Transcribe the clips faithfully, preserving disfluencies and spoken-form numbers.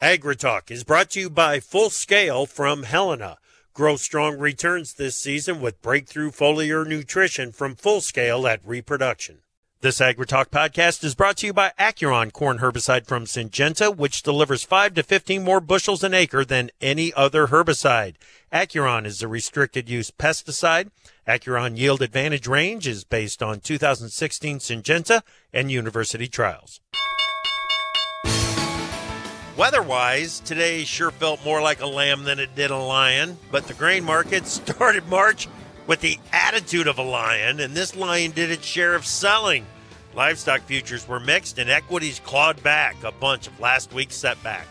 AgriTalk is brought to you by Full Scale from Helena. Grow strong returns this season with breakthrough foliar nutrition from Full Scale at Reproduction. This AgriTalk podcast is brought to you by Acuron corn herbicide from Syngenta, which delivers five to fifteen more bushels an acre than any other herbicide. Acuron is a restricted use pesticide. Acuron yield advantage range is based on two thousand sixteen Syngenta and university trials. Weather-wise, today sure felt more like a lamb than it did a lion, but the grain market started March with the attitude of a lion, and this lion did its share of selling. Livestock futures were mixed, and equities clawed back a bunch of last week's setback.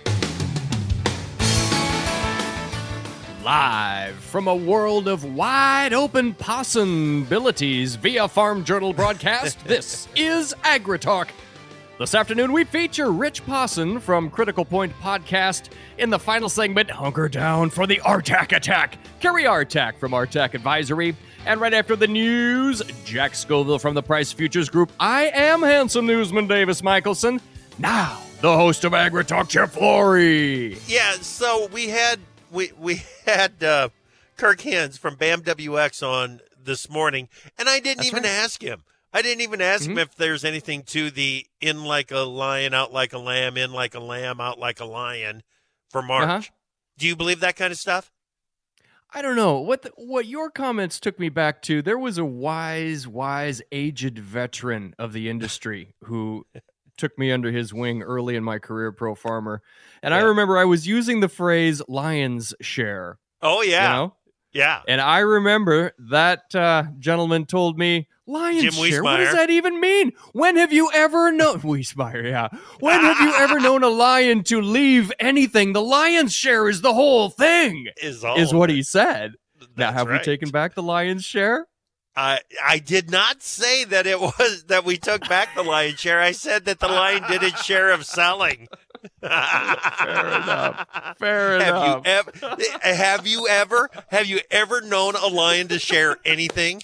Live from a world of wide-open possibilities via Farm Journal broadcast, this is AgriTalk. This afternoon, we feature Rich Posson from Critical Point Podcast. In the final segment, hunker down for the Artac attack. Kerry Artac from Artac Advisory. And right after the news, Jack Scoville from the Price Futures Group. I am handsome newsman Davis Michelson. Now, the host of AgriTalk, Chip Flory. Yeah, so we had we we had uh, Kirk Hens from B A M W X on this morning, and I didn't That's even right. ask him. I didn't even ask mm-hmm. him if there's anything to the in like a lion, out like a lamb, in like a lamb, out like a lion for March. Uh-huh. Do you believe that kind of stuff? I don't know. What the, what your comments took me back to, there was a wise, wise, aged veteran of the industry who took me under his wing early in my career, Pro Farmer. And yeah. I remember I was using the phrase lion's share. Oh, yeah. You know? Yeah. And I remember that uh, gentleman told me, lion's Jim share? Wiesmeyer. What does that even mean? When have you ever known... Wiesmeyer, yeah. When have you ever known a lion to leave anything? The lion's share is the whole thing, is, all is what he said. That's now, have right. we taken back the lion's share? I I did not say that it was that we took back the lion's share. I said that the lion did its share of selling. Fair enough. Fair have enough. You ever, have you ever have you ever known a lion to share anything?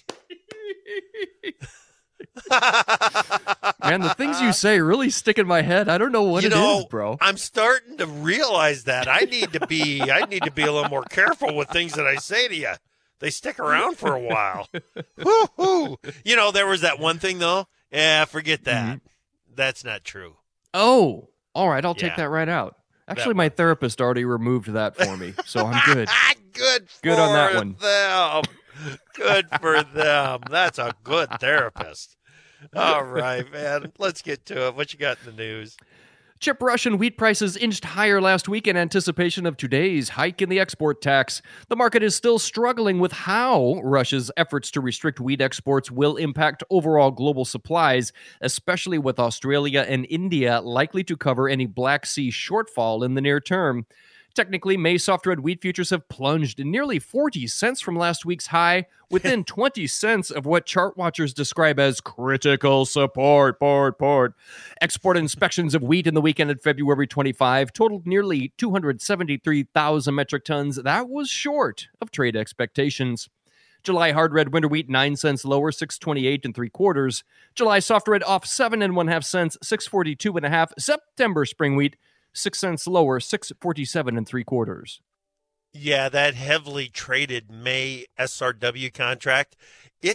Man, the things you say really stick in my head. I don't know what you it know, is, bro. I'm starting to realize that I need to be I need to be a little more careful with things that I say to you. They stick around for a while. Woo-hoo. You know, there was that one thing though. Yeah, forget that. Mm-hmm. That's not true. Oh, all right. I'll take yeah. that right out. Actually, my therapist already removed that for me, so I'm good. good. Good for on that one. Them. Good for them. That's a good therapist. All right, man. Let's get to it. What you got in the news? Chip, Russian wheat prices inched higher last week in anticipation of today's hike in the export tax. The market is still struggling with how Russia's efforts to restrict wheat exports will impact overall global supplies, especially with Australia and India likely to cover any Black Sea shortfall in the near term. Technically, May soft red wheat futures have plunged nearly forty cents from last week's high, within twenty cents of what chart watchers describe as critical support. Port, port. Export inspections of wheat in the weekend of February twenty-fifth totaled nearly two hundred seventy-three thousand metric tons. That was short of trade expectations. July hard red winter wheat nine cents lower, six twenty-eight and three quarters. July soft red off seven and one half cents, six forty-two and a half. September spring wheat six cents lower, six forty-seven and three quarters. Yeah, that heavily traded May S R W contract, it,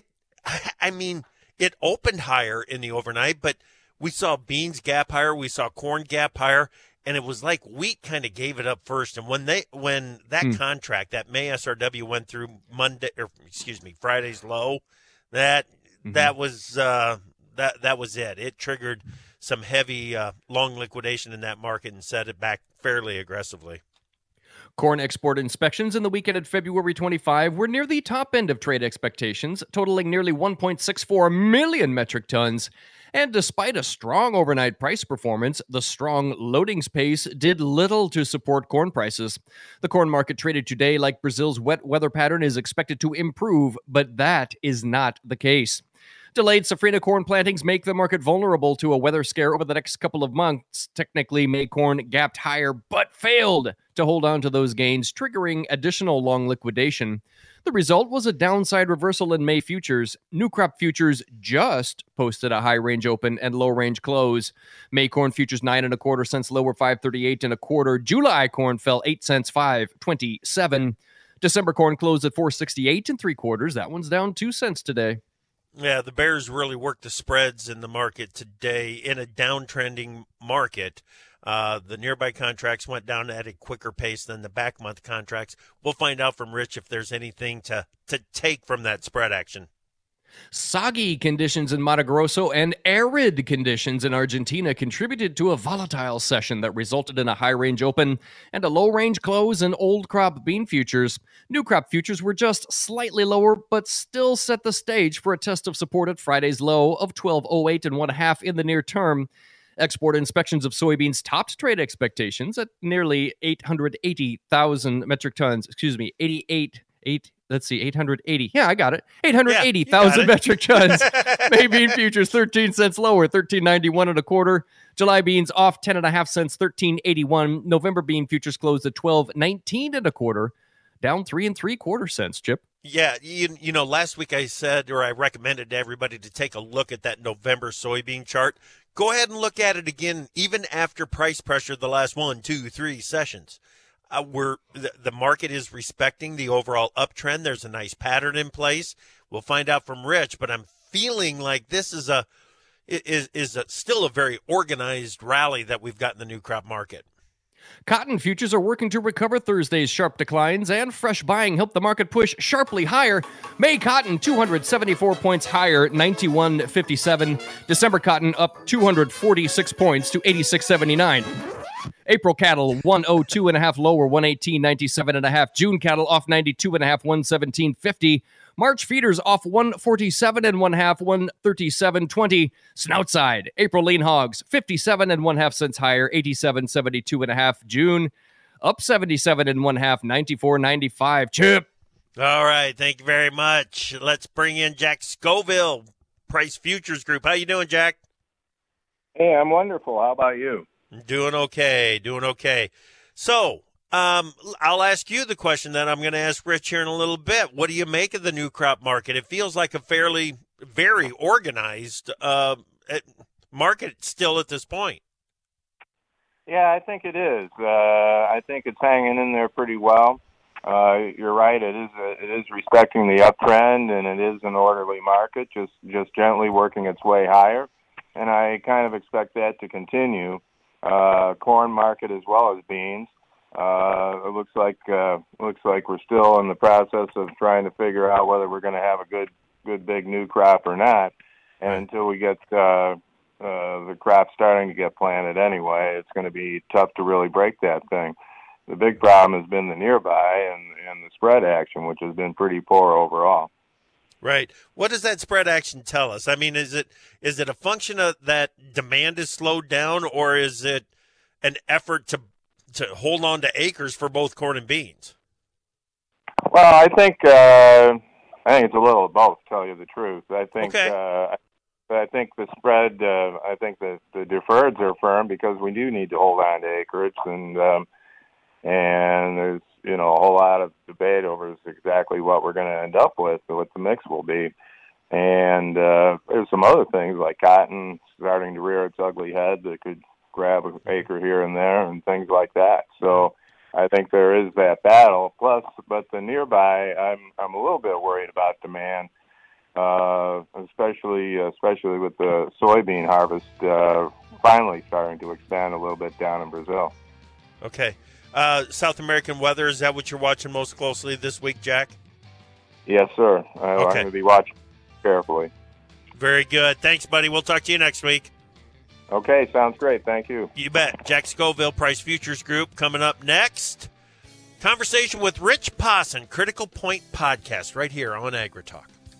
I mean, it opened higher in the overnight, but we saw beans gap higher, we saw corn gap higher, and it was like wheat kind of gave it up first. And when they, when that hmm. contract, that May S R W went through Monday, or excuse me, Friday's low, that mm-hmm. that was uh, that that was it. It triggered some heavy uh, long liquidation in that market and set it back fairly aggressively. Corn export inspections in the weekend of February twenty-fifth were near the top end of trade expectations, totaling nearly one point six four million metric tons. And despite a strong overnight price performance, the strong loadings pace did little to support corn prices. The corn market traded today like Brazil's wet weather pattern is expected to improve, but that is not the case. Delayed safrinha corn plantings make the market vulnerable to a weather scare over the next couple of months. Technically, May corn gapped higher, but failed to hold on to those gains, triggering additional long liquidation. The result was a downside reversal in May futures. New crop futures just posted a high range open and low range close. May corn futures nine and a quarter cents lower, five thirty-eight and a quarter. July corn fell eight cents, five twenty-seven. December corn closed at four sixty-eight and three quarters. That one's down two cents today. Yeah, the bears really worked the spreads in the market today in a downtrending market. Uh, the nearby contracts went down at a quicker pace than the back month contracts. We'll find out from Rich if there's anything to, to take from that spread action. Soggy conditions in Mato Grosso and arid conditions in Argentina contributed to a volatile session that resulted in a high-range open and a low-range close in old crop bean futures. New crop futures were just slightly lower, but still set the stage for a test of support at Friday's low of twelve oh eight and one half in the near term. Export inspections of soybeans topped trade expectations at nearly eight hundred eighty thousand metric tons. Excuse me, eighty-eight, eight. Let's see, eight hundred eighty. Yeah, I got it. eight hundred eighty thousand yeah, metric tons. May bean futures thirteen cents lower, thirteen ninety-one and a quarter. July beans off ten and a half cents, thirteen eighty-one. November bean futures closed at twelve nineteen and a quarter, down three and three quarter cents. Chip. Yeah, you, you know, last week I said, or I recommended to everybody to take a look at that November soybean chart. Go ahead and look at it again, even after price pressure the last one, two, three sessions. Uh, we're the, the market is respecting the overall uptrend. There's a nice pattern in place. We'll find out from Rich, but I'm feeling like this is a is is a, still a very organized rally that we've got in the new crop market. Cotton futures are working to recover Thursday's sharp declines, and fresh buying helped the market push sharply higher. May cotton two hundred seventy-four points higher, ninety-one fifty-seven. December cotton up two hundred forty-six points to eighty-six seventy-nine. April cattle one oh two and a half lower, one eighteen ninety-seven and a half. June cattle off ninety-two and a half, one seventeen fifty. March feeders off one forty-seven and one half, one thirty-seven twenty. Snout side, April lean hogs fifty-seven and one half cents higher, eighty-seven seventy-two and a half. June up seventy-seven and one half, ninety-four ninety-five. Chip. All right, thank you very much. Let's bring in Jack Scoville, Price Futures Group. How you doing, Jack? Hey, I'm wonderful. How about you? Doing okay, doing okay. So, um, I'll ask you the question that I'm going to ask Rich here in a little bit. What do you make of the new crop market? It feels like a fairly, very organized uh, market still at this point. Yeah, I think it is. Uh, I think it's hanging in there pretty well. Uh, you're right. It is. A, it is respecting the uptrend, and it is an orderly market, just just gently working its way higher. And I kind of expect that to continue. Uh, corn market as well as beans. Uh, it looks like uh, looks like we're still in the process of trying to figure out whether we're going to have a good good big new crop or not. And until we get uh, uh, the crop starting to get planted anyway, it's going to be tough to really break that thing. The big problem has been the nearby and, and the spread action, which has been pretty poor overall. Right. What does that spread action tell us? I mean, is it is it a function of that demand is slowed down, or is it an effort to to hold on to acres for both corn and beans? Well, I think uh, I think it's a little of both. To tell you the truth, I think okay. uh, I think the spread. Uh, I think the the deferreds are firm because we do need to hold on to acreage, and um, and there's you know a whole lot of debate over exactly what we're going to end up with, what the mix will be, and uh, there's some other things like cotton starting to rear its ugly head that could grab an acre here and there and things like that. So I think there is that battle. Plus, but the nearby, I'm I'm a little bit worried about demand, uh, especially especially with the soybean harvest uh, finally starting to expand a little bit down in Brazil. Okay. Uh, South American weather, is that what you're watching most closely this week, Jack? Yes, sir. I, okay. I'm going to be watching carefully. Very good. Thanks, buddy. We'll talk to you next week. Okay, sounds great. Thank you. You bet. Jack Scoville, Price Futures Group, coming up next. Conversation with Rich Posson, Critical Point Podcast, right here on AgriTalk.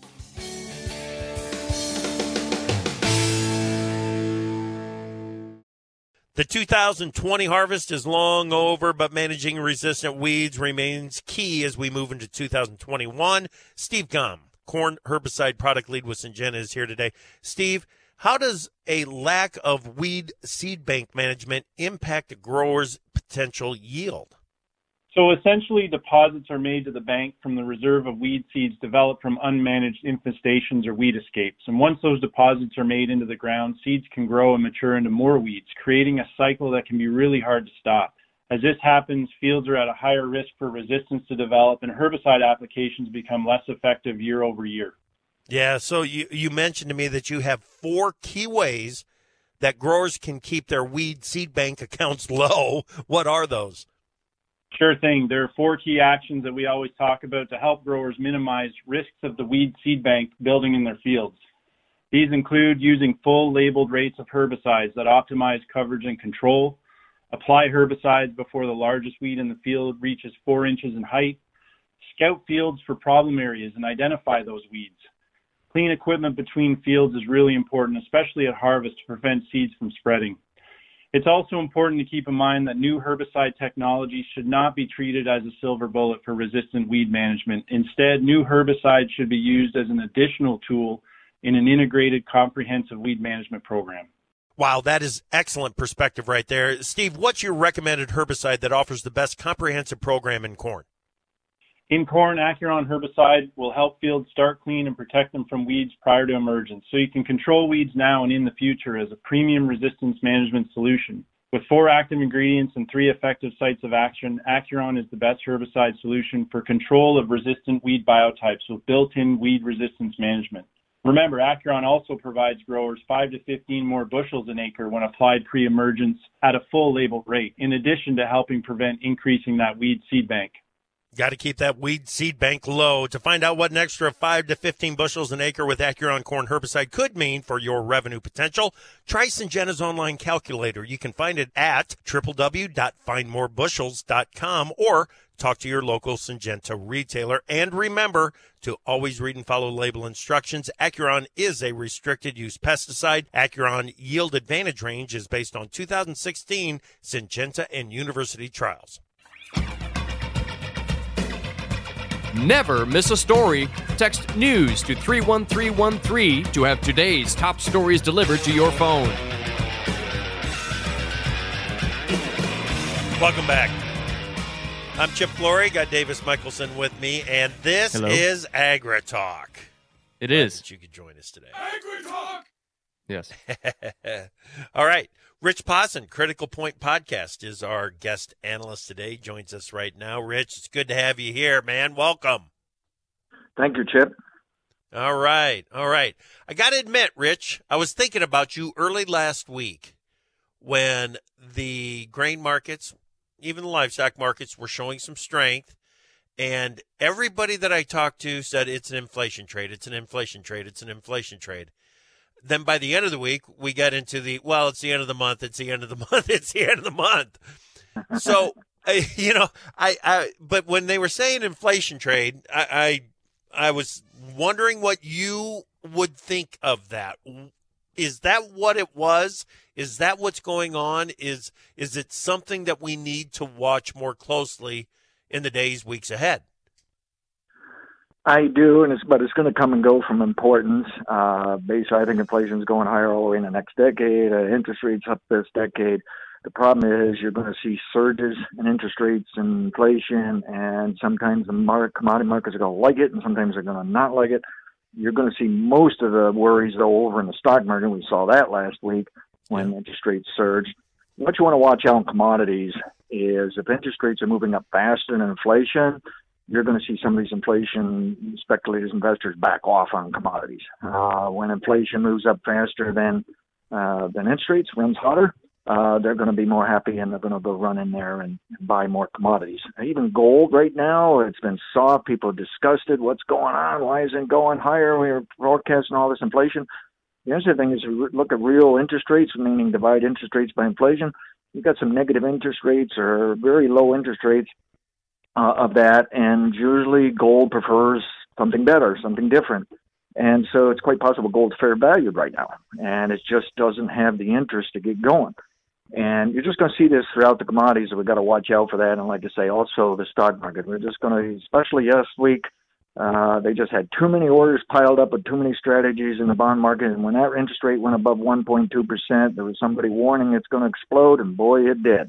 The two thousand twenty harvest is long over, but managing resistant weeds remains key as we move into two thousand twenty-one. Steve Gum, corn herbicide product lead with Syngenta, is here today. Steve, how does a lack of weed seed bank management impact a grower's potential yield? So essentially, deposits are made to the bank from the reserve of weed seeds developed from unmanaged infestations or weed escapes. And once those deposits are made into the ground, seeds can grow and mature into more weeds, creating a cycle that can be really hard to stop. As this happens, fields are at a higher risk for resistance to develop, and herbicide applications become less effective year over year. Yeah, so you, you mentioned to me that you have four key ways that growers can keep their weed seed bank accounts low. What are those? Sure thing. There are four key actions that we always talk about to help growers minimize risks of the weed seed bank building in their fields. These include using full labeled rates of herbicides that optimize coverage and control, apply herbicides before the largest weed in the field reaches four inches in height, scout fields for problem areas and identify those weeds. Clean equipment between fields is really important, especially at harvest, to prevent seeds from spreading. It's also important to keep in mind that new herbicide technology should not be treated as a silver bullet for resistant weed management. Instead, new herbicides should be used as an additional tool in an integrated, comprehensive weed management program. Wow, that is excellent perspective right there. Steve, what's your recommended herbicide that offers the best comprehensive program in corn? In corn, Acuron herbicide will help fields start clean and protect them from weeds prior to emergence, so you can control weeds now and in the future as a premium resistance management solution. With four active ingredients and three effective sites of action, Acuron is the best herbicide solution for control of resistant weed biotypes with built-in weed resistance management. Remember, Acuron also provides growers five to fifteen more bushels an acre when applied pre-emergence at a full labeled rate, in addition to helping prevent increasing that weed seed bank. Got to keep that weed seed bank low. To find out what an extra five to fifteen bushels an acre with Acuron corn herbicide could mean for your revenue potential, try Syngenta's online calculator. You can find it at w w w dot find more bushels dot com or talk to your local Syngenta retailer. And remember to always read and follow label instructions. Acuron is a restricted use pesticide. Acuron Yield Advantage range is based on two thousand sixteen Syngenta and University trials. Never miss a story. Text NEWS to three one three one three to have today's top stories delivered to your phone. Welcome back. I'm Chip Flory, got Davis Michelson with me, and this Hello. is Agri-Talk. It Glad is. that you could join us today. Agri-Talk! Yes. All right. Rich Posson, Critical Point Podcast, is our guest analyst today. Joins us right now. Rich, it's good to have you here, man. Welcome. Thank you, Chip. All right. All right. I got to admit, Rich, I was thinking about you early last week when the grain markets, even the livestock markets, were showing some strength. And everybody that I talked to said it's an inflation trade. It's an inflation trade. It's an inflation trade. Then by the end of the week, we got into the, well, it's the end of the month. It's the end of the month. It's the end of the month. So, I, you know, I, I, but when they were saying inflation trade, I, I, I was wondering what you would think of that. Is that what it was? Is that what's going on? Is, is it something that we need to watch more closely in the days, weeks ahead? I do, and it's but it's going to come and go from importance. Uh, basically, I think inflation is going higher all the way in the next decade. Uh, interest rates up this decade. The problem is you're going to see surges in interest rates and inflation, and sometimes the mar- commodity markets are going to like it, and sometimes they're going to not like it. You're going to see most of the worries, though, over in the stock market. We saw that last week when interest rates surged. What you want to watch out in commodities is if interest rates are moving up faster than inflation, you're going to see some of these inflation speculators, investors back off on commodities. Uh, when inflation moves up faster than uh, than interest rates, runs hotter, uh, they're going to be more happy and they're going to go run in there and, and buy more commodities. Even gold right now, it's been soft. People are disgusted. What's going on? Why isn't it going higher? We're broadcasting all this inflation. The other thing is look at real interest rates, meaning divide interest rates by inflation. You've got some negative interest rates or very low interest rates Uh, of that, and usually gold prefers something better, something different. And so it's quite possible gold's fair valued right now, and it just doesn't have the interest to get going. And you're just going to see this throughout the commodities, and we've got to watch out for that. And like I say, also the stock market. We're just going to, especially last week, Uh, they just had too many orders piled up with too many strategies in the bond market. And when that interest rate went above one point two percent, there was somebody warning it's going to explode, and boy, it did.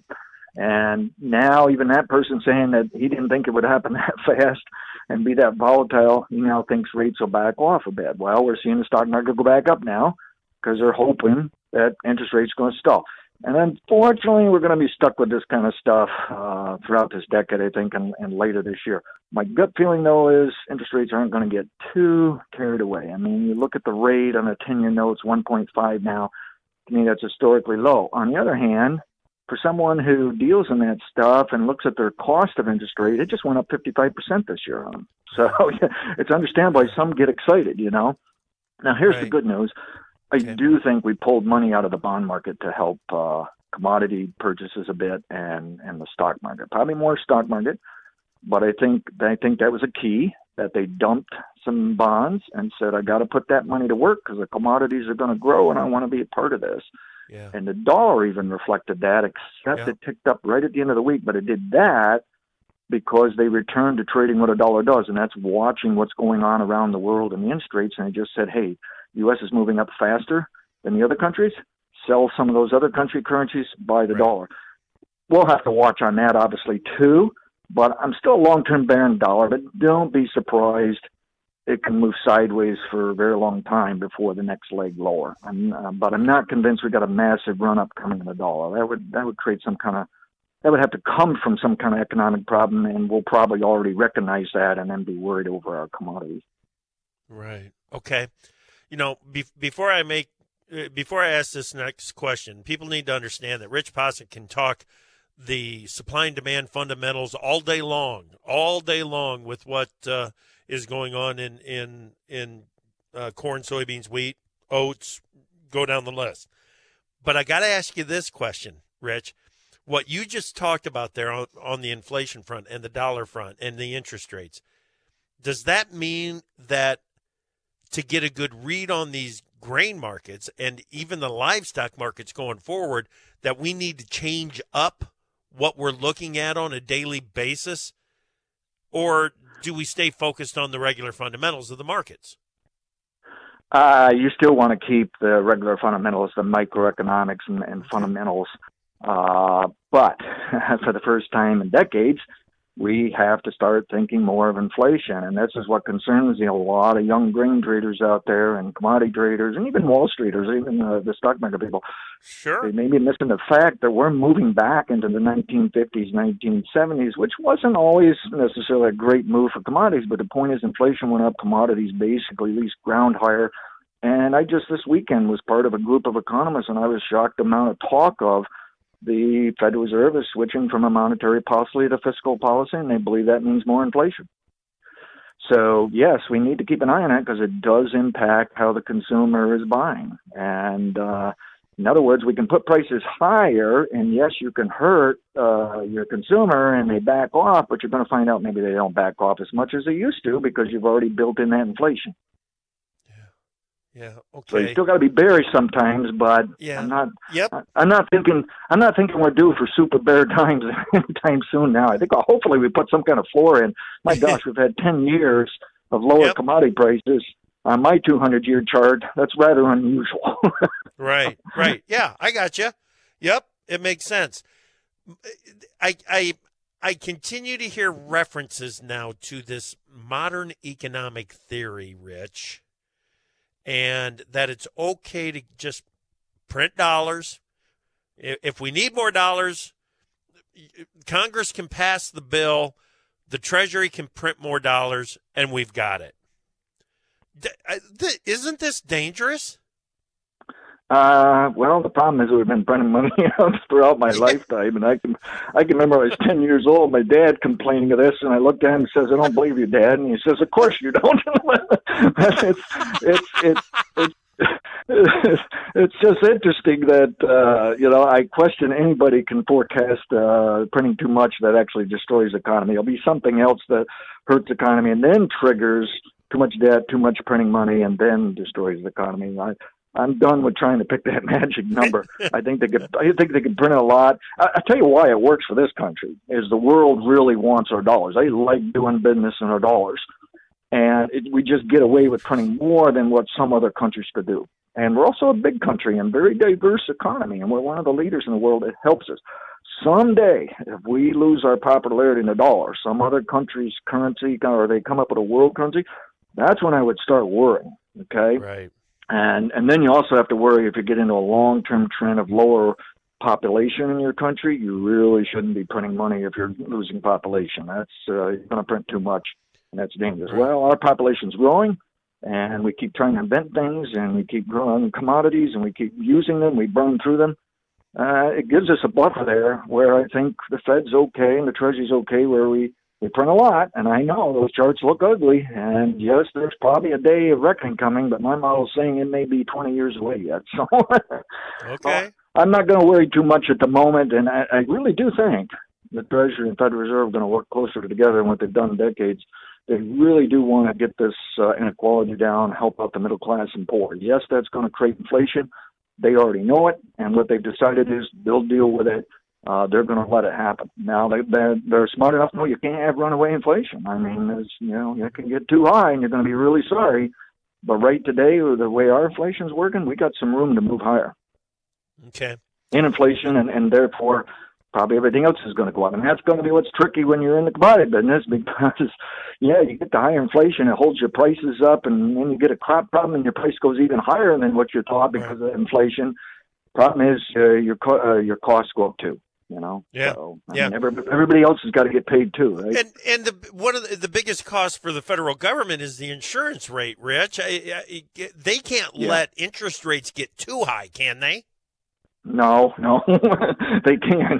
And now even that person saying that he didn't think it would happen that fast and be that volatile, he now thinks rates will back off a bit. Well, we're seeing the stock market go back up now because they're hoping that interest rates are going to stall. And unfortunately, we're going to be stuck with this kind of stuff uh, throughout this decade, I think, and, and later this year. My gut feeling, though, is interest rates aren't going to get too carried away. I mean, you look at the rate on a ten-year note, it's one point five now. To me, that's historically low. On the other hand, for someone who deals in that stuff and looks at their cost of interest rate, it just went up fifty-five percent this year on them. So it's understandable why some get excited, you know. Now, here's right. the good news. I okay. do think we pulled money out of the bond market to help uh, commodity purchases a bit and, and the stock market. Probably more stock market, but I think I think that was a key, that they dumped some bonds and said, I got to put that money to work because the commodities are going to grow and I want to be a part of this. Yeah. And the dollar even reflected that, except yeah. it ticked up right at the end of the week. But it did that because they returned to trading what a dollar does, and that's watching what's going on around the world in the interest rates. And they just said, hey, U S is moving up faster than the other countries. Sell some of those other country currencies, buy the right. dollar. We'll have to watch on that, obviously, too. But I'm still a long-term bear in dollar, but don't be surprised. It can move sideways for a very long time before the next leg lower. I'm, uh, but I'm not convinced we've got a massive run-up coming in the dollar. That would that would create some kind of, that would have to come from some kind of economic problem, and we'll probably already recognize that and then be worried over our commodities. Right. Okay. You know, be, before I make, before I ask this next question, people need to understand that Rich Possick can talk the supply and demand fundamentals all day long, all day long with what uh, is going on in in in uh, corn, soybeans, wheat, oats. Go down the list. But I got to ask you this question, Rich. What you just talked about there on, on the inflation front and the dollar front and the interest rates, does that mean that to get a good read on these grain markets and even the livestock markets going forward, that we need to change up what we're looking at on a daily basis? Or do we stay focused on the regular fundamentals of the markets? Uh, you still want to keep the regular fundamentals, the microeconomics and, and fundamentals. Uh, but for the first time in decades, we have to start thinking more of inflation. And this is what concerns you know, a lot of young grain traders out there and commodity traders and even Wall Streeters, even uh, the stock market people. Sure. They may be missing the fact that we're moving back into the nineteen fifties, nineteen seventies, which wasn't always necessarily a great move for commodities. But the point is inflation went up, commodities basically at least ground higher. And I just this weekend was part of a group of economists, and I was shocked the amount of talk of the Federal Reserve is switching from a monetary policy to fiscal policy, and they believe that means more inflation. So, yes, we need to keep an eye on it because it does impact how the consumer is buying. And uh, in other words, we can put prices higher, and yes, you can hurt uh, your consumer and they back off, but you're going to find out maybe they don't back off as much as they used to because you've already built in that inflation. Yeah. Okay. So you still got to be bearish sometimes, but yeah. I'm not. Yep. I'm not thinking. I'm not thinking we're due for super bear times anytime soon. Now, I think well, hopefully we put some kind of floor in. My gosh, we've had ten years of lower yep. commodity prices on my two hundred year chart. That's rather unusual. Right. Right. Yeah, I got you. Yep, it makes sense. I I I continue to hear references now to this modern economic theory, Rich. And that it's okay to just print dollars. If we need more dollars, Congress can pass the bill, the Treasury can print more dollars, and we've got it. Isn't this dangerous? Uh, well, the problem is we've been printing money out throughout my lifetime, and I can, I can remember I was ten years old, my dad complaining of this, and I looked at him and says, "I don't believe you, Dad," and he says, "Of course you don't." it's, it's, it's, it's, it's, it's just interesting that uh, you know I question anybody can forecast uh, printing too much that actually destroys the economy. It'll be something else that hurts the economy and then triggers too much debt, too much printing money, and then destroys the economy. I, I'm done with trying to pick that magic number. I think they could. I think they could print a lot. I, I tell you why it works for this country is the world really wants our dollars. They like doing business in our dollars, And it, we just get away with printing more than what some other countries could do. And we're also a big country and very diverse economy, and we're one of the leaders in the world. It helps us. Someday, if we lose our popularity in the dollar, some other country's currency, or they come up with a world currency, that's when I would start worrying, okay? Right. And and then you also have to worry if you get into a long-term trend of lower population in your country, you really shouldn't be printing money if you're losing population. That's uh, you're going to print too much, and that's dangerous. Right. Well, our population's growing, and we keep trying to invent things, and we keep growing commodities, and we keep using them. We burn through them. Uh, it gives us a buffer there where I think the Fed's okay and the Treasury's okay, where we, we print a lot. And I know those charts look ugly. And yes, there's probably a day of reckoning coming, but my model's saying it may be twenty years away yet. So okay. I'm not going to worry too much at the moment. And I, I really do think the Treasury and Federal Reserve are going to work closer together than what they've done in decades. They really do want to get this uh, inequality down, help out the middle class and poor. Yes, that's going to create inflation. They already know it, and what they've decided is they'll deal with it. Uh, they're going to let it happen. Now, they, they're, they're smart enough to know you can't have runaway inflation. I mean, there's, you know, it can get too high, and you're going to be really sorry. But right today, the way our inflation's working, we got some room to move higher. Okay. In inflation, and, and therefore, probably everything else is going to go up. And that's going to be what's tricky when you're in the commodity business because, yeah, you get the higher inflation, it holds your prices up, and then you get a crop problem and your price goes even higher than what you thought because of inflation. Problem is uh, your co- uh, your costs go up too, you know? Yeah. So, I yeah. mean, every, everybody else has got to get paid too, right? And and the one of the, the biggest costs for the federal government is the insurance rate, Rich. I, I, they can't Yeah. let interest rates get too high, can they? No, no, they can't.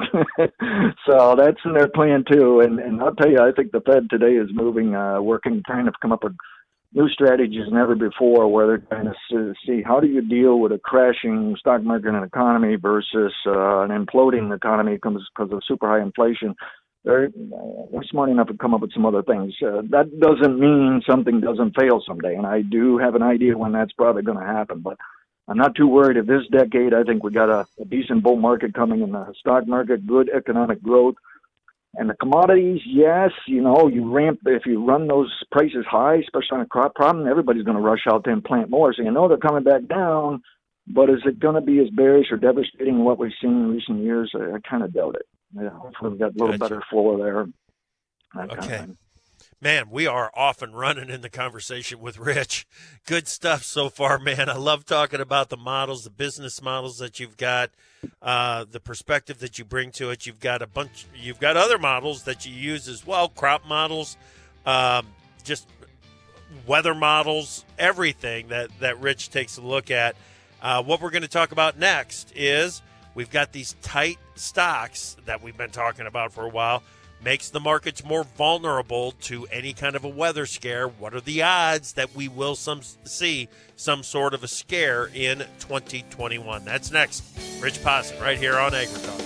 So that's in their plan too. And and I'll tell you, I think the Fed today is moving, uh, working, trying to come up with new strategies than ever before, where they're trying to see how do you deal with a crashing stock market and economy versus uh, an imploding economy because of super high inflation. They're, they're smart enough to come up with some other things. Uh, that doesn't mean something doesn't fail someday, and I do have an idea when that's probably going to happen, but I'm not too worried. If this decade, I think we got a, a decent bull market coming in the stock market, good economic growth. And the commodities, yes, you know, you ramp, if you run those prices high, especially on a crop problem, everybody's going to rush out there and plant more. So you know they're coming back down, but is it going to be as bearish or devastating what we've seen in recent years? I, I kind of doubt it. Yeah, hopefully we've got a little Gotcha. better floor there. That Okay. kind of thing. Man, we are off and running in the conversation with Rich. Good stuff so far, man. I love talking about the models, the business models that you've got, uh, the perspective that you bring to it. You've got a bunch, you've got other models that you use as well, crop models, um, just weather models, everything that, that Rich takes a look at. Uh, what we're going to talk about next is we've got these tight stocks that we've been talking about for a while. Makes the markets more vulnerable to any kind of a weather scare. What are the odds that we will some see some sort of a scare in twenty twenty-one? That's next. Rich Posson right here on AgriTalk.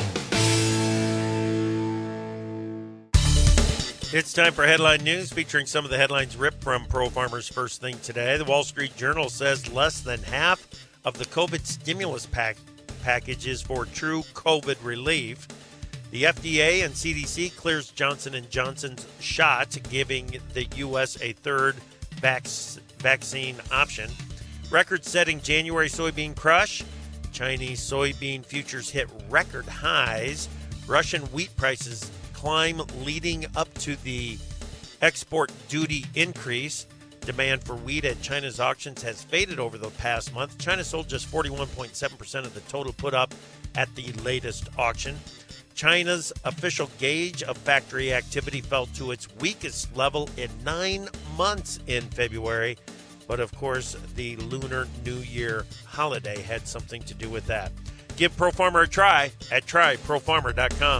It's time for headline news featuring some of the headlines ripped from Pro Farmer's First Thing Today. The Wall Street Journal says less than half of the COVID stimulus pack package is for true COVID relief. The F D A and C D C clears Johnson and Johnson's shot, giving the U S a third vac- vaccine option. Record-setting January soybean crush. Chinese soybean futures hit record highs. Russian wheat prices climb leading up to the export duty increase. Demand for wheat at China's auctions has faded over the past month. China sold just forty-one point seven percent of the total put up at the latest auction. China's official gauge of factory activity fell to its weakest level in nine months in February. But of course, the Lunar New Year holiday had something to do with that. Give Pro Farmer a try at try pro farmer dot com.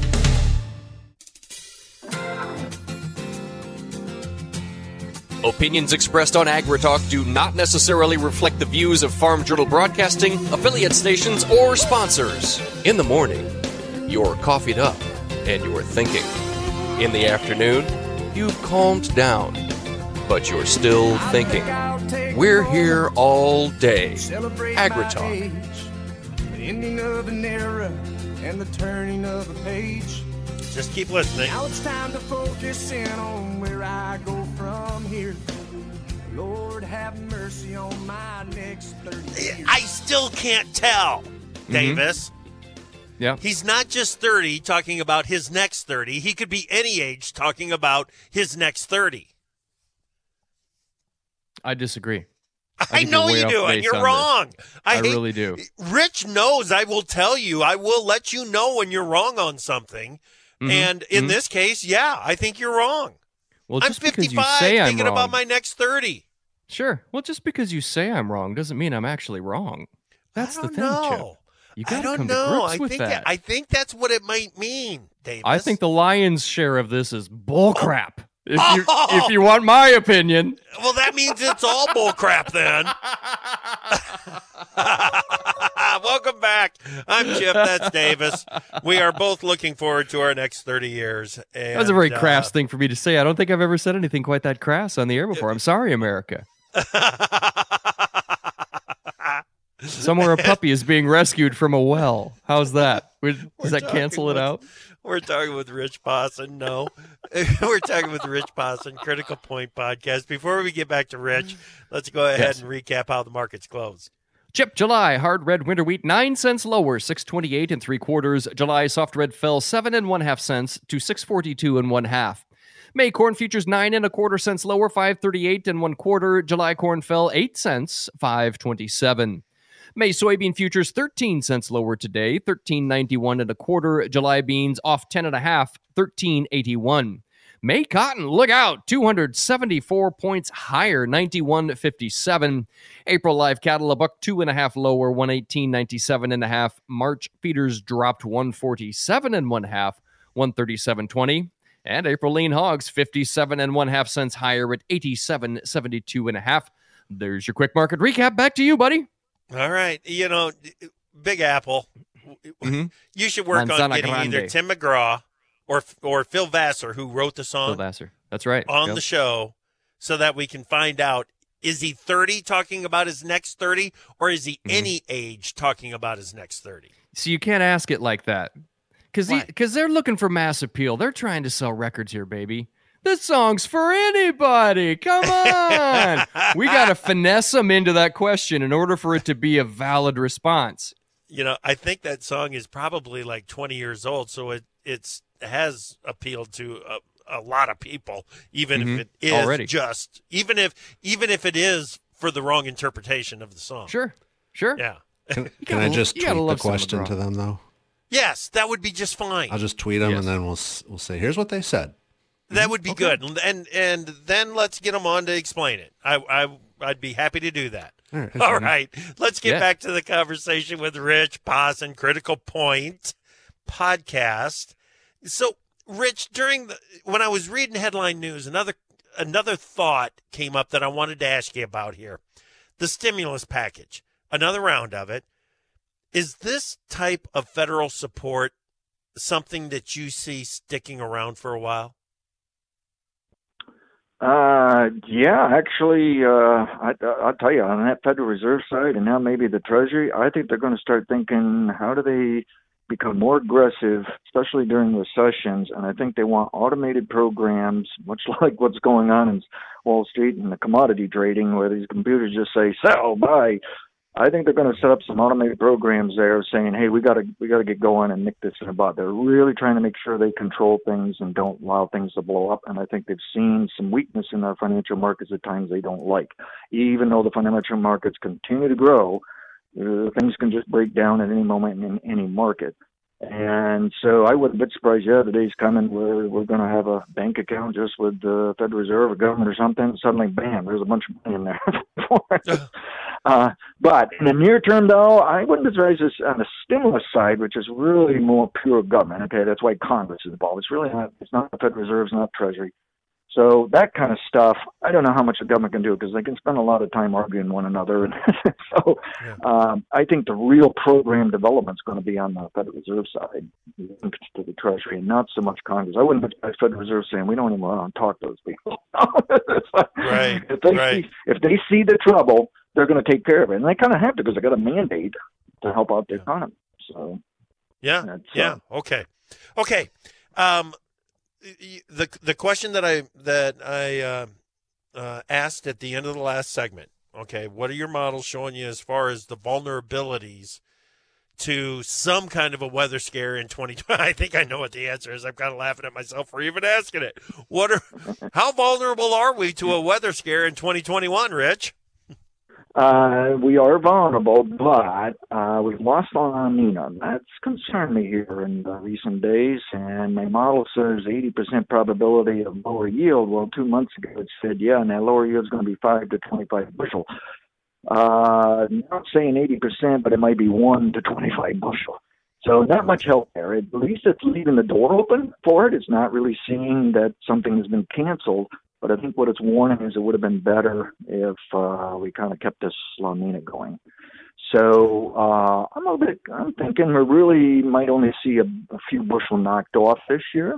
Opinions expressed on AgriTalk do not necessarily reflect the views of Farm Journal Broadcasting, affiliate stations, or sponsors. In the morning, you're coffeeed up and you're thinking. In the afternoon, you've calmed down, but you're still thinking. We're here all day. AgriTalk. The ending of an era and the turning of a page. Just keep listening. Now it's time to focus in on where I go from here. Lord, have mercy on my next thirty years. I still can't tell, Davis. Yeah. He's not just thirty talking about his next thirty. He could be any age talking about his next thirty. I disagree. I, I know you do, and you're wrong. I, I hate, really do. Rich knows I will tell you. I will let you know when you're wrong on something. Mm-hmm. And in mm-hmm. this case, yeah, I think you're wrong. Well, I'm just because fifty-five you say I'm thinking wrong. about my next thirty. Sure. Well, just because you say I'm wrong doesn't mean I'm actually wrong. That's I the don't thing, know. Chip. You got I to don't come know. to grips I with think that. I think that's what it might mean, Davis. I think the lion's share of this is bullcrap. If you oh! if you want my opinion. Well, that means it's all bullcrap then. Welcome back. I'm Chip. That's Davis. We are both looking forward to our next thirty years. And, that was a very uh, crass thing for me to say. I don't think I've ever said anything quite that crass on the air before. I'm sorry, America. Somewhere a puppy is being rescued from a well. How's that? Does We're that cancel with, it out? We're talking with Rich Posson. No. We're talking with Rich Posson, Critical Point Podcast. Before we get back to Rich, let's go ahead yes. and recap how the market's closed. Chip, July hard red winter wheat nine cents lower, six twenty eight and three quarters. July soft red fell seven and one half cents to six forty two and one half. May corn futures nine and a quarter cents lower, five thirty eight and one quarter. July corn fell eight cents, five twenty seven. May soybean futures thirteen cents lower today, thirteen ninety one and a quarter. July beans off ten and a half, thirteen eighty one. May cotton, look out, two hundred seventy-four points higher, ninety-one fifty-seven. April live cattle, a buck two and a half lower, one eighteen ninety-seven and a half. March feeders dropped one forty-seven and one half, one thirty-seven twenty. And April lean hogs, fifty-seven and one half cents higher at eighty-seven seventy-two and a half. There's your quick market recap. Back to you, buddy. All right. You know, Big Apple, mm-hmm. you should work Manzana on getting Grande. either Tim McGraw or or Phil Vassar, who wrote the song, Phil Vassar. That's right. on yep. the show so that we can find out, is he thirty talking about his next thirty, or is he mm-hmm. any age talking about his next thirty? So you can't ask it like that because because they're looking for mass appeal. They're trying to sell records here, baby. This song's for anybody. Come on. We got to finesse them into that question in order for it to be a valid response. You know, I think that song is probably like twenty years old, so it it's has appealed to a, a lot of people, even mm-hmm. if it is Already. just even if even if it is for the wrong interpretation of the song. Sure, sure. Yeah. Can, can I just tweet the question to them though? Yes, that would be just fine. I'll just tweet them yes. and then we'll we'll say, here's what they said. That would be okay. good, and and then let's get them on to explain it. I I I'd be happy to do that. All right, All right. Let's get yeah. back to the conversation with Rich Posson, Critical Point Podcast. So, Rich, during the when I was reading headline news, another another thought came up that I wanted to ask you about here: the stimulus package, another round of it. Is this type of federal support something that you see sticking around for a while? Uh, yeah, actually, uh, I, I'll tell you, on that Federal Reserve side and now maybe the Treasury, I think they're going to start thinking, how do they become more aggressive, especially during recessions? And I think they want automated programs, much like what's going on in Wall Street and the commodity trading, where these computers just say, sell, buy. I think they're going to set up some automated programs there saying, hey, we got to we got to get going and nick this in the bud. They're really trying to make sure they control things and don't allow things to blow up. And I think they've seen some weakness in our financial markets at times they don't like. Even though the financial markets continue to grow, uh, things can just break down at any moment in any market. And so I wouldn't be surprised, yeah, the day's coming where we're going to have a bank account just with the Federal Reserve or government or something. Suddenly, bam, there's a bunch of money in there. uh, but in the near term, though, I wouldn't be surprised on the stimulus side, which is really more pure government. Okay, that's why Congress is involved. It's really not, it's not the Federal Reserve, it's not Treasury. So that kind of stuff, I don't know how much the government can do because they can spend a lot of time arguing one another. And so yeah. um, I think the real program development is going to be on the Federal Reserve side to the Treasury and not so much Congress. I wouldn't expect the Federal Reserve saying we don't even want to talk to those people. right. If they, right. see, if they see the trouble, they're going to take care of it. And they kind of have to because they got a mandate to help out the economy. So yeah, yeah, uh, okay. Okay. Um, the the question that I that I uh, uh, asked at the end of the last segment. Okay, what are your models showing you as far as the vulnerabilities to some kind of a weather scare in twenty twenty? I think I know what the answer is. I'm kind of laughing at myself for even asking it. What are how vulnerable are we to a weather scare in twenty twenty-one, Rich? Uh, we are vulnerable, but uh, we've lost La Nina. That's concerned me here in the recent days, and my model says eighty percent probability of lower yield. Well, two months ago it said, yeah, and that lower yield is going to be five to twenty-five bushel. Uh, not saying eighty percent, but it might be one to twenty-five bushel. So not much help there. At least it's leaving the door open for it. It's not really seeing that something has been canceled. But I think what it's warning is it would have been better if uh, we kind of kept this La Nina going. So uh, I'm a bit. I'm thinking we really might only see a, a few bushel knocked off this year,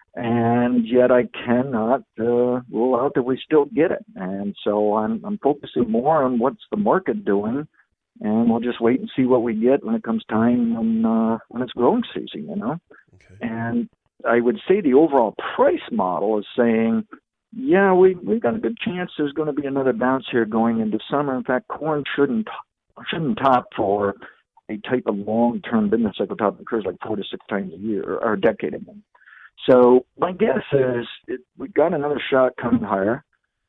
and yet I cannot uh, rule out that we still get it. And so I'm I'm focusing more on what's the market doing, and we'll just wait and see what we get when it comes time when uh, when it's growing season. You know, okay. And I would say the overall price model is saying, yeah, we, we've got a good chance there's going to be another bounce here going into summer. In fact, corn shouldn't shouldn't top for a type of long-term business cycle top that occurs like four to six times a year or, or a decade again. So my guess is it, we've got another shot coming higher.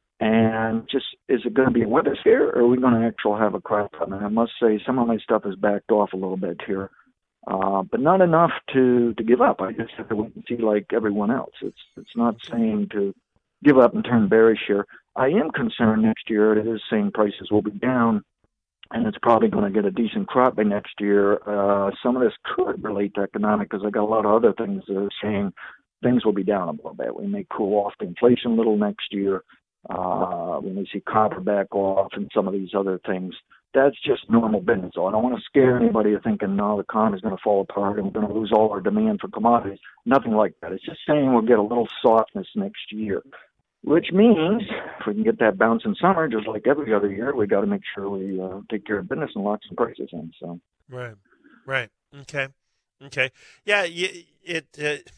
And just, is it going to be a weather scare, or are we going to actually have a crop? I mean, I must say some of my stuff has backed off a little bit here. Uh, but not enough to, to give up. I just have to wait and see like everyone else. It's it's not saying to give up and turn bearish here. I am concerned next year. It is saying prices will be down, and it's probably going to get a decent crop by next year. Uh, some of this could relate to economic because I got a lot of other things that are saying things will be down a little bit. We may cool off the inflation a little next year. Uh, when we see copper back off and some of these other things. That's just normal business. So I don't want to scare anybody into thinking, no, the economy is going to fall apart and we're going to lose all our demand for commodities. Nothing like that. It's just saying we'll get a little softness next year, which means if we can get that bounce in summer, just like every other year, we got to make sure we uh, take care of business and lock some prices in. So right, right, okay, okay, yeah. It, it, uh,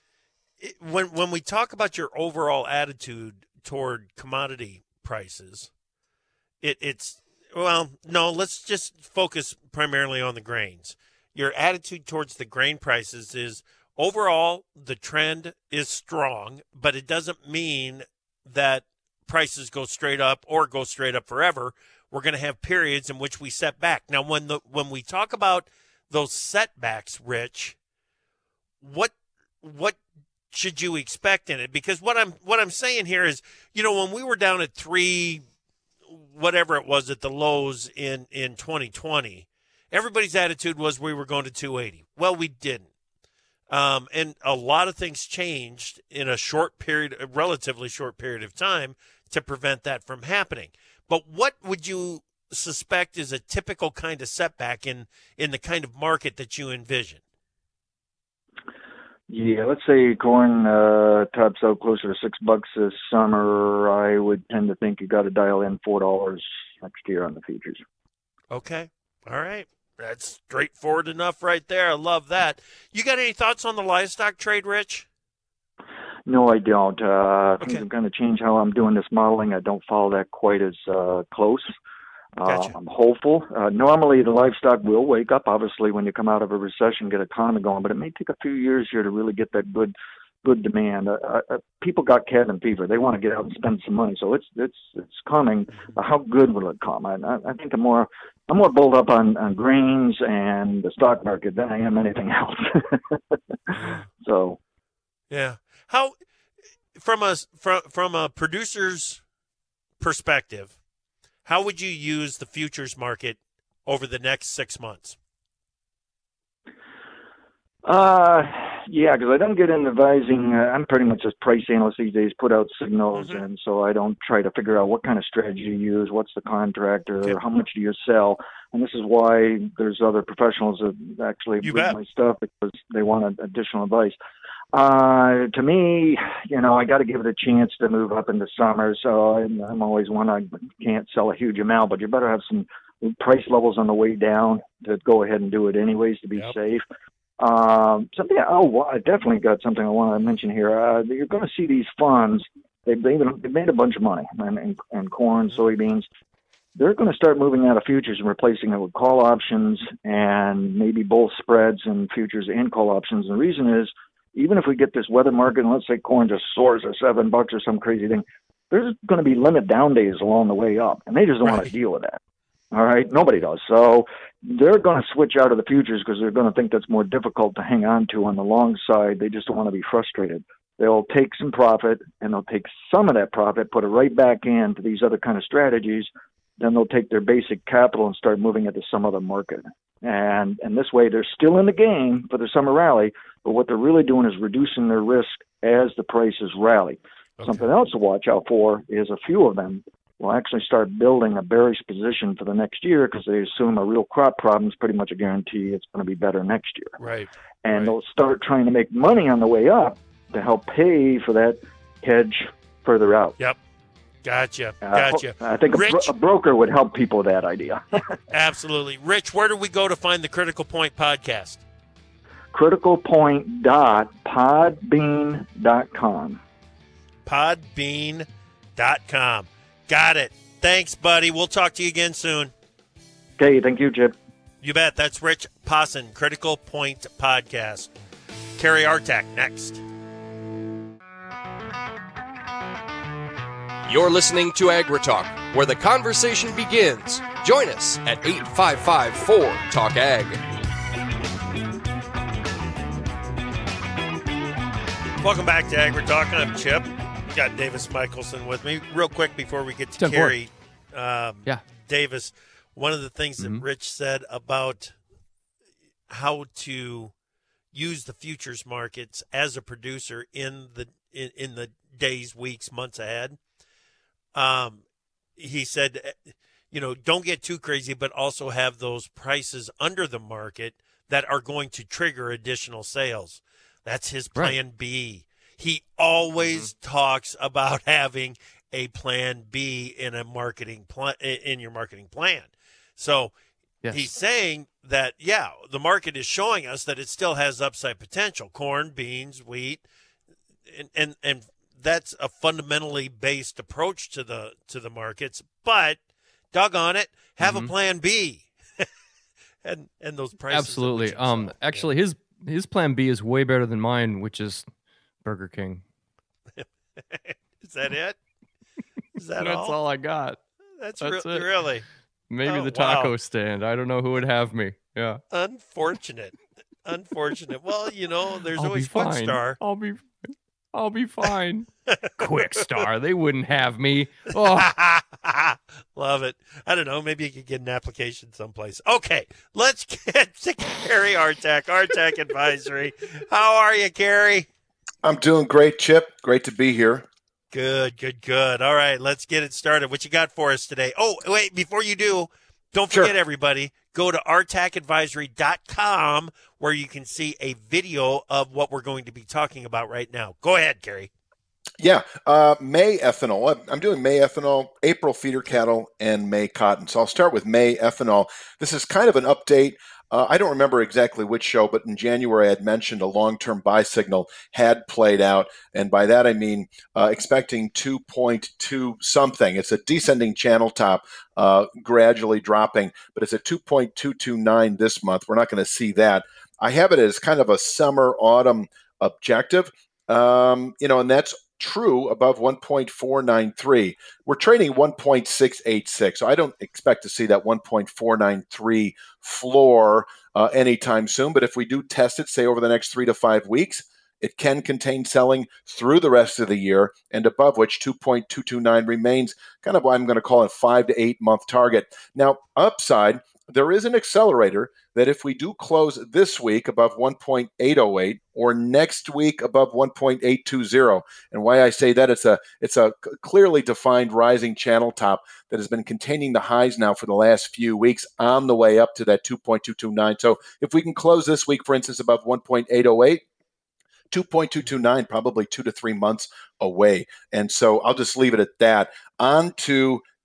it when when we talk about your overall attitude toward commodity prices, it it's well, no. Let's just focus primarily on the grains. Your attitude towards the grain prices is overall the trend is strong, but it doesn't mean that prices go straight up or go straight up forever. We're going to have periods in which we set back. Now, when the when we talk about those setbacks, Rich, what what should you expect in it? Because what I'm what I'm saying here is, you know, when we were down at three, whatever it was at the lows in in twenty twenty, everybody's attitude was we were going to two eighty. Well, we didn't. Um, and a lot of things changed in a short period, a relatively short period of time to prevent that from happening. But what would you suspect is a typical kind of setback in, in the kind of market that you envision? Yeah, let's say corn uh, tops out closer to six bucks this summer. I would tend to think you got to dial in four dollars next year on the futures. Okay, all right. That's straightforward enough right there. I love that. You got any thoughts on the livestock trade, Rich? No, I don't. Uh, okay. Things have kind of changed how I'm doing this modeling. I don't follow that quite as uh, close. Gotcha. Uh, I'm hopeful. Uh, normally, the livestock will wake up, obviously, when you come out of a recession, get economy going, but it may take a few years here to really get that good good demand. Uh, uh, people got cabin fever. They want to get out and spend some money, so it's it's it's coming. Uh, how good will it come? I, I think I'm more I'm more bulled up on, on grains and the stock market than I am anything else. So, yeah. How from a from from a producer's perspective, how would you use the futures market over the next six months? Uh, yeah, because I don't get into advising. Uh, I'm pretty much just price analyst these days, put out signals, mm-hmm. and so I don't try to figure out what kind of strategy you use, what's the contract, or okay. how much do you sell. And this is why there's other professionals that actually you read bet. my stuff because they want additional advice. Uh, to me, you know, I got to give it a chance to move up into summer. So I'm, I'm always one, I can't sell a huge amount, but you better have some price levels on the way down to go ahead and do it anyways to be yep. safe. Um, something. Oh, well, I definitely got something I want to mention here. Uh, you're going to see these funds. They've they've made a bunch of money, and, and, and corn, soybeans. They're going to start moving out of futures and replacing it with call options and maybe both spreads and futures and call options. And the reason is, even if we get this weather market, and let's say corn just soars to seven bucks or some crazy thing, there's going to be limit down days along the way up, and they just don't right. want to deal with that. All right, nobody does. So they're going to switch out of the futures because they're going to think that's more difficult to hang on to on the long side. They just don't want to be frustrated. They'll take some profit, and they'll take some of that profit, put it right back into these other kind of strategies. Then they'll take their basic capital and start moving it to some other market. And and this way, they're still in the game for the summer rally, but what they're really doing is reducing their risk as the prices rally. Okay. Something else to watch out for is a few of them will actually start building a bearish position for the next year because they assume a real crop problem is pretty much a guarantee it's going to be better next year. Right. And right. they'll start trying to make money on the way up to help pay for that hedge further out. Yep. Gotcha. Gotcha. Uh, I think a, Rich, bro- a broker would help people with that idea. Absolutely. Rich, where do we go to find the Critical Point podcast? critical point dot podbean dot com. podbean dot com. Got it. Thanks, buddy. We'll talk to you again soon. Okay. Thank you, Chip. You bet. That's Rich Posson, Critical Point Podcast. Kerry Artak next. You're listening to AgriTalk, where the conversation begins. Join us at eight five five, four, talk ag. Welcome back to AgriTalk. I'm Chip. Got Davis Michelson with me. Real quick before we get to Kerry, um, yeah. Davis, one of the things that mm-hmm. Rich said about how to use the futures markets as a producer in the in, in the days, weeks, months ahead. Um, he said, you know, don't get too crazy, but also have those prices under the market that are going to trigger additional sales. That's his plan right. B. He always mm-hmm. talks about having a plan B in a marketing plan, in your marketing plan. So yes. he's saying that, yeah, the market is showing us that it still has upside potential. Corn, beans, wheat, and, and, and that's a fundamentally based approach to the to the markets, but doggone it, have mm-hmm. a plan B. and and those prices. Absolutely. Um actually yeah. his his plan B is way better than mine, which is Burger King. Is that it? Is that That's all? all I got. That's, That's re- it. really. Maybe oh, the taco wow. stand. I don't know who would have me. Yeah. Unfortunate. Unfortunate. Well, you know, there's I'll always Quick Star. I'll be I'll be fine. Quick Star. They wouldn't have me. Oh. Love it. I don't know. Maybe you could get an application someplace. Okay, let's get to Kerry Artak, Artak Advisory. How are you, Kerry? I'm doing great, Chip. Great to be here. Good, good, good. All right, let's get it started. What you got for us today? Oh, wait, before you do, don't forget, sure. everybody, go to artak advisory dot com where you can see a video of what we're going to be talking about right now. Go ahead, Kerry. Yeah, uh, May ethanol. I'm doing May ethanol, April feeder cattle, and May cotton. So I'll start with May ethanol. This is kind of an update. Uh, I don't remember exactly which show, but in January I had mentioned a long-term buy signal had played out. And by that I mean uh, expecting two point two something. It's a descending channel top, uh, gradually dropping, but it's at two point two two nine this month. We're not going to see that. I have it as kind of a summer-autumn objective, um, you know, and that's true above one point four nine three. We're trading one point six eight six, so I don't expect to see that one point four nine three floor uh, anytime soon. But if we do test it, say over the next three to five weeks, it can contain selling through the rest of the year, and above which two point two two nine remains kind of what I'm going to call a five to eight month target. Now, upside, there is an accelerator that if we do close this week above one point eight oh eight or next week above one point eight two zero, and why I say that, it's a it's a clearly defined rising channel top that has been containing the highs now for the last few weeks on the way up to that two point two two nine. So if we can close this week, for instance, above one point eight oh eight, two point two two nine, probably two to three months away. And so I'll just leave it at that. On to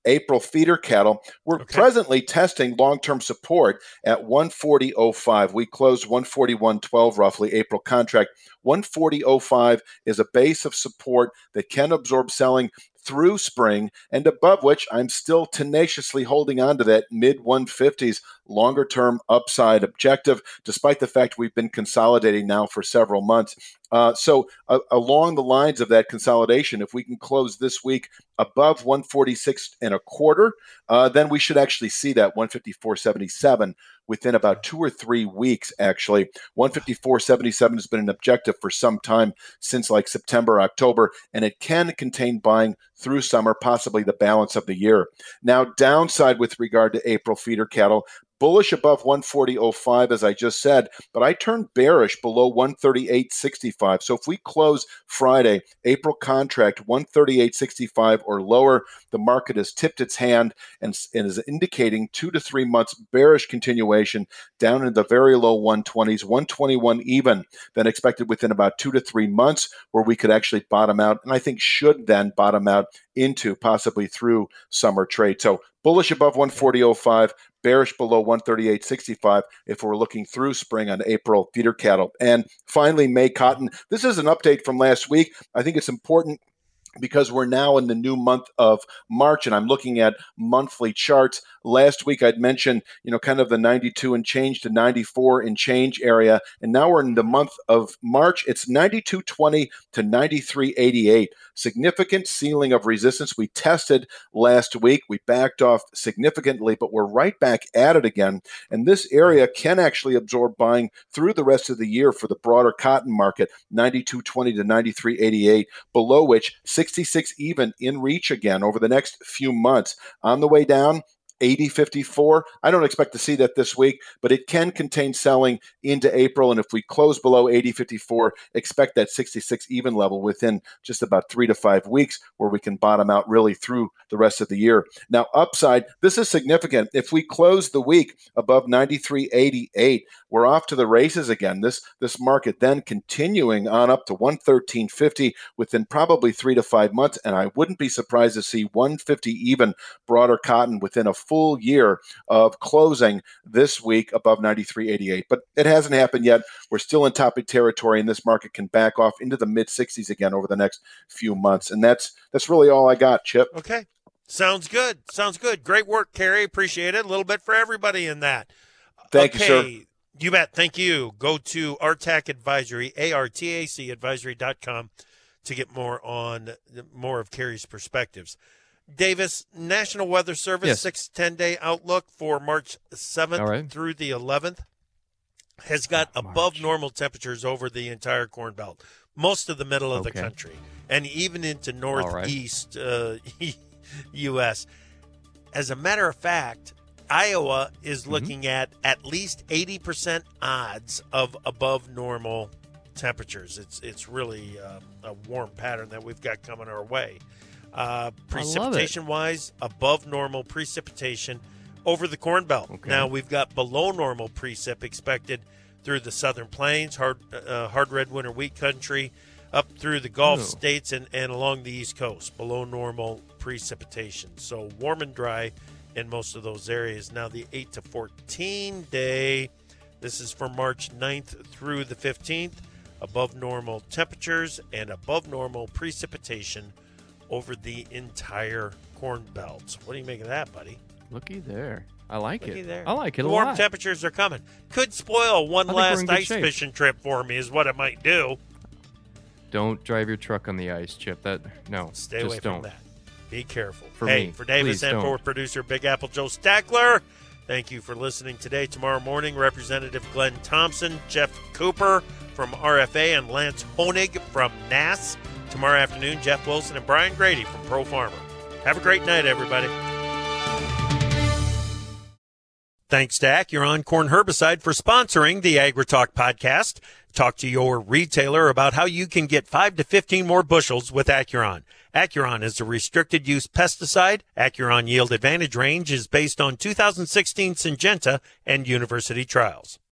April feeder cattle. We're Okay. presently testing long-term support at one forty oh five. We closed one forty-one twelve roughly April contract. one forty oh five is a base of support that can absorb selling through spring, and above which I'm still tenaciously holding on to that mid one fifties longer term upside objective, despite the fact we've been consolidating now for several months. Uh, so uh, along the lines of that consolidation, if we can close this week above one forty-six and a quarter, uh, then we should actually see that one fifty-four seventy-seven within about two or three weeks, actually. one fifty-four seventy-seven has been an objective for some time, since like September, October, and it can contain buying through summer, possibly the balance of the year. Now, downside with regard to April feeder cattle, bullish above one forty oh five, as I just said, but I turned bearish below one thirty-eight sixty-five. So if we close Friday, April contract one thirty-eight sixty-five or lower, the market has tipped its hand and, and is indicating two to three months bearish continuation down in the very low one twenties, one twenty-one even, then expected within about two to three months, where we could actually bottom out, and I think should then bottom out into possibly through summer trade. So bullish above one forty oh five, bearish below one thirty-eight sixty-five if we're looking through spring on April feeder cattle. And finally, May cotton. This is an update from last week. I think it's important because we're now in the new month of March, and I'm looking at monthly charts. Last week I'd mentioned, you know, kind of the ninety-two and change to ninety-four and change area, and now we're in the month of March. It's ninety-two twenty to ninety-three eighty-eight. Significant ceiling of resistance we tested last week. We backed off significantly, but we're right back at it again. And this area can actually absorb buying through the rest of the year for the broader cotton market, ninety-two twenty to ninety-three eighty-eight, below which sixty-six even in reach again over the next few months. On the way down, eighty fifty-four. I don't expect to see that this week, but it can contain selling into April. And if we close below eighty fifty-four, expect that sixty-six even level within just about three to five weeks, where we can bottom out really through the rest of the year. Now, upside, this is significant. If we close the week above ninety-three eighty-eight, we're off to the races again. This this market then continuing on up to one thirteen fifty within probably three to five months, and I wouldn't be surprised to see one fifty even broader cotton within a full year of closing this week above ninety-three eighty-eight. But it hasn't happened yet. We're still in topic territory, and this market can back off into the mid sixties again over the next few months. And that's that's really all I got, Chip. Okay. Sounds good. Sounds good. Great work, Kerry. Appreciate it. A little bit for everybody in that. Thank okay. you, sir. You bet. Thank you. Go to Artac Advisory, A R T A C advisory dot com to get more on more of Kerry's perspectives. Davis, National Weather Service, yes. six to ten day outlook for March seventh right. through the eleventh has got oh, above normal temperatures over the entire Corn Belt, most of the middle of okay. the country, and even into northeast right. uh, U S. As a matter of fact, Iowa is mm-hmm. looking at at least eighty percent odds of above normal temperatures. It's, it's really uh, a warm pattern that we've got coming our way. Uh, precipitation-wise, above normal precipitation over the Corn Belt. Okay. Now, we've got below normal precip expected through the southern plains, hard uh, hard red winter wheat country, up through the Gulf Ooh. states and, and along the East Coast, below normal precipitation. So warm and dry in most of those areas. Now, the eight to fourteen day, this is from March ninth through the fifteenth, above normal temperatures and above normal precipitation over the entire Corn Belt. What do you make of that, buddy? Looky there. I like Looky it. There. I like it a Warm lot. temperatures are coming. Could spoil one I last ice shape. fishing trip for me is what it might do. Don't drive your truck on the ice, Chip. That no. Stay just away don't. from that. Be careful. For hey, me, for Davis and for producer Big Apple Joe Stackler, thank you for listening today. Tomorrow morning, Representative Glenn Thompson, Jeff Cooper from R F A, and Lance Honig from N A S. Tomorrow afternoon, Jeff Wilson and Brian Grady from Pro Farmer. Have a great night, everybody. Thanks to Acuron Corn Herbicide for sponsoring the AgriTalk podcast. Talk to your retailer about how you can get five to fifteen more bushels with Acuron. Acuron is a restricted use pesticide. Acuron Yield Advantage range is based on two thousand sixteen Syngenta and university trials.